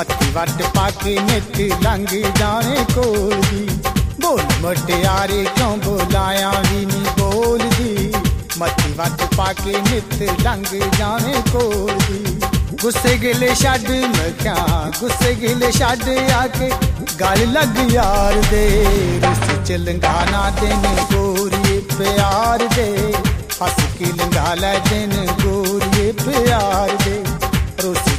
मत्ती वट पाके नित लंघ जाने कोल दी। बोल मुटियारे क्यों बुलाया भी नी बोल दी, मत्ती वट पाके नित लंघ जाने कोल दी। गुस्से गिले छड्ड मैं क्या गुस्से गिले छड्ड आके गल लग यार दे। रुस च लंघाना दिन गोरिए प्यार दे, हस के लंघा लै दिन गोरिए प्यार दे। रुस